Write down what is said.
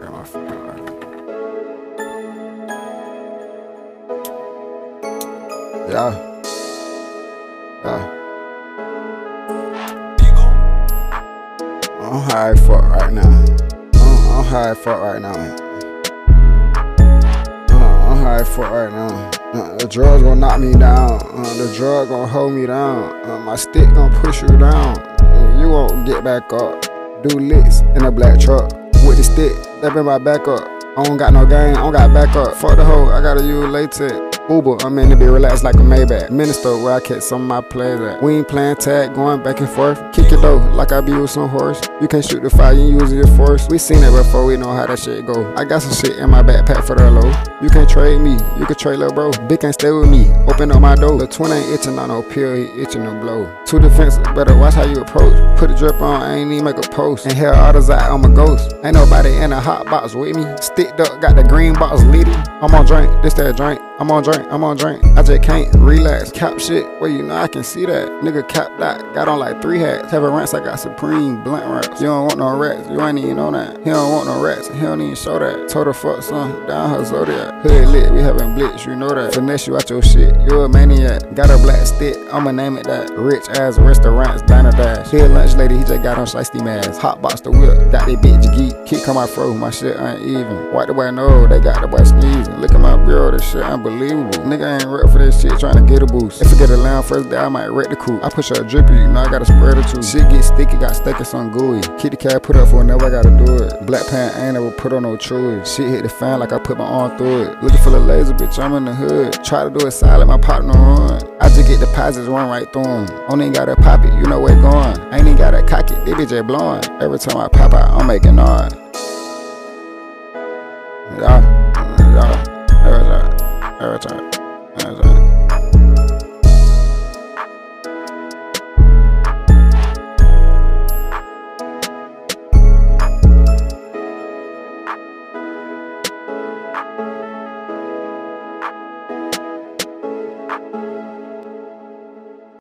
Got my feet on. Yeah. I'm high as fuck right now. I'm high as fuck right now. I'm high as fuck right now. The drugs gon' knock me down. The drug gon' hold me down. My stick gon' push you down. You won't get back up. Do licks in a black truck with the stick. That been my backup. I don't got no game, I don't got backup. Fuck the hoe, I gotta use latex. Uber, I'm in to be relaxed like a Maybach. Minister, where I catch some of my plays at. We ain't playing tag, going back and forth. Kick it though, like I be with some horse. You can't shoot the fire, you using your force. We seen it before, we know how that shit go. I got some shit in my backpack for the low. You can't trade me, you can trade lil' bro. Big can't stay with me, open up my door. The twin ain't itching on no pill, he itching to blow. Too defensive, better watch how you approach. Put a drip on, I ain't even make a post. And hell, others out, I'm a ghost. Ain't nobody in a hot box with me. Sticked up, got the green box leading. I'm on drink, this that drink. I'm on drink, I just can't relax. Cap shit, well you know I can see that. Nigga cap that, got on like 3 hats. Have a rants, I got Supreme blunt wraps. You don't want no rats, you ain't even on that. He don't want no rats, he don't even show that. Told her fuck son, down her Zodiac. Hood lit, we having blitz, you know that. Finesse you out your shit, you a maniac. Got a black stick, I'ma name it that. Rich ass restaurants, diner dash. Here lunch lady, he just got on shiesty mask. Hot box the whip, got they bitch geek. Keep come out fro, my shit ain't even. White the boy know, they got the boy sneezing. Look at my bureau, this shit unbelievable. Nigga ain't rep for this shit, tryna get a boost. If I get a lamb first day, I might wreck the coupe. I push her a drippy, you know I got a spread or two. Shit get sticky, got steak and some gooey. Kitty cat put up for whenever I gotta do it. Black pant ain't never put on no chewy. Shit hit the fan like I put my arm through it. Looking for the laser, bitch, I'm in the hood. Try to do it silent, my partner run. I just get deposits, run right through them. Only ain't gotta pop it, you know where it going. Ain't even gotta cock it, they bitch just blowing. Every time I pop out, I'm making noise. Every time.